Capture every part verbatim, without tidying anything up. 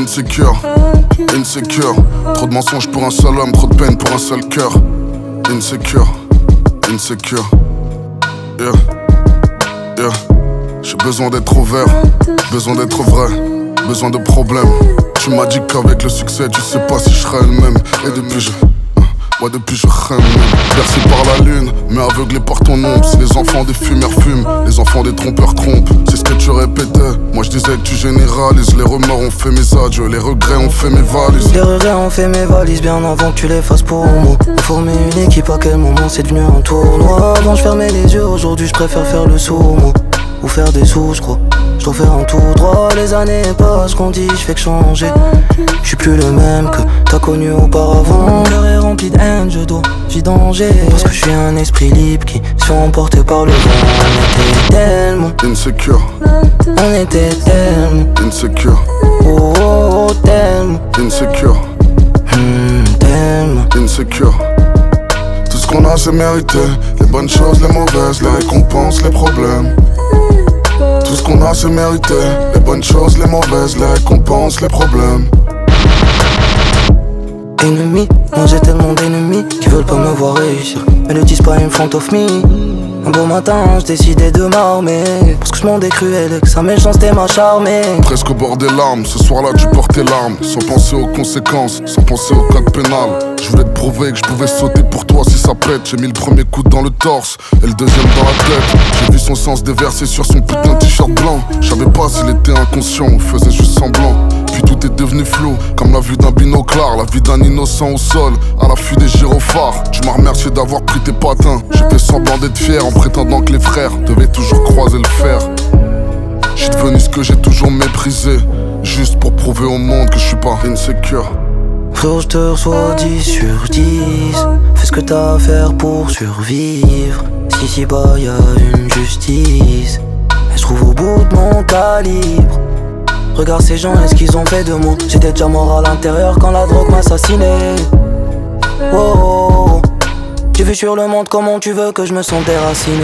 Insecure, insecure. Trop de mensonges pour un seul homme, trop de peine pour un seul cœur. Insecure, insecure. Yeah, yeah. J'ai besoin d'être ouvert, besoin d'être vrai, besoin de problèmes. Tu m'as dit qu'avec le succès, tu sais pas si je serai le même. Et depuis je... Moi depuis je rêve même. Bercé par la lune, mais aveuglé par ton ombre. Si les enfants des fumeurs fument, les enfants des trompeurs trompent. C'est ce que tu répétais. Moi je disais que tu généralises. Les remords ont fait mes adieux, les regrets ont fait mes valises. Les regrets ont fait mes valises bien avant que tu les fasses pour moi. On formait une équipe, à quel moment c'est devenu un tournoi. Avant je fermais les yeux, aujourd'hui je préfère faire le sourd moi. Ou faire des sous je crois. Je dois faire un tout droit, les années passent, qu'on dit je fais que changer. Je suis plus le même que t'as connu auparavant. Mon cœur est rempli de haine, je dois vidanger. Parce que je suis un esprit libre qui se fait emporter par le vent. On était tellement insecure, on était tellement insecure, oh, oh, oh tellement insecure, hmm, tellement insecure. Tout ce qu'on a c'est mérité, les bonnes choses, les mauvaises, les récompenses, les problèmes. Tout ce qu'on a c'est mérité, les bonnes choses, les mauvaises, les récompenses, les problèmes. Ennemis, moi j'ai tellement d'ennemis qui veulent pas me voir réussir, mais le disent pas in front of me. Un beau matin, je décidais de m'armer, parce que je monde est cruel et que sa méchanceté m'a charmé. Presque au bord des larmes, ce soir-là tu portais l'arme. Sans penser aux conséquences, sans penser au code pénal. Je voulais te prouver que je pouvais sauter pour toi si ça pète. J'ai mis le premier coup dans le torse et le deuxième dans la tête. J'ai vu son sens déverser sur son putain de t-shirt blanc. Je savais pas s'il était inconscient ou faisait juste semblant. Puis tout est devenu flou, comme la vue d'un binoclard. La vie d'un innocent au sol, à l'affût des gyrophares. Tu m'as remercié d'avoir pris tes patins. J'ai fait semblant d'être fier en prétendant que les frères devaient toujours croiser le fer. J'suis devenu ce que j'ai toujours méprisé, juste pour prouver au monde que je suis pas insecure. Frérot, je te reçois dix sur dix. Fais ce que t'as à faire pour survivre. Si si bas y'a une justice, elle se trouve au bout de mon calibre. Regarde ces gens et ce qu'ils ont fait de moi. J'étais déjà mort à l'intérieur quand la drogue m'assassinait. Oh, oh, oh. J'ai vu sur le monde comment tu veux que je me sente déraciné.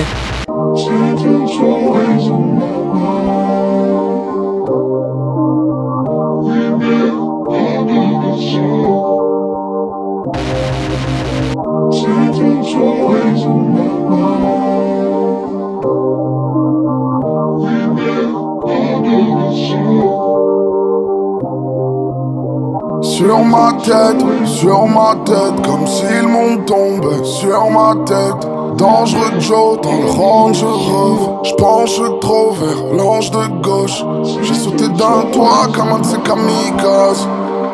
Sur ma tête, sur ma tête, comme si le monde tombait sur ma tête. Dangereux Joe dans le Range Rover. J'penche trop vers l'ange de gauche. J'ai sauté d'un toit comme un de ces kamikazes.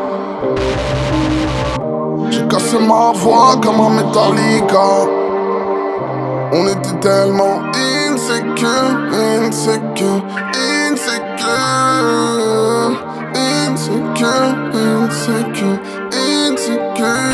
J'ai cassé ma voix comme un Metallica. On était tellement insécure, insécure, insécure, insécure, insécure, insécure.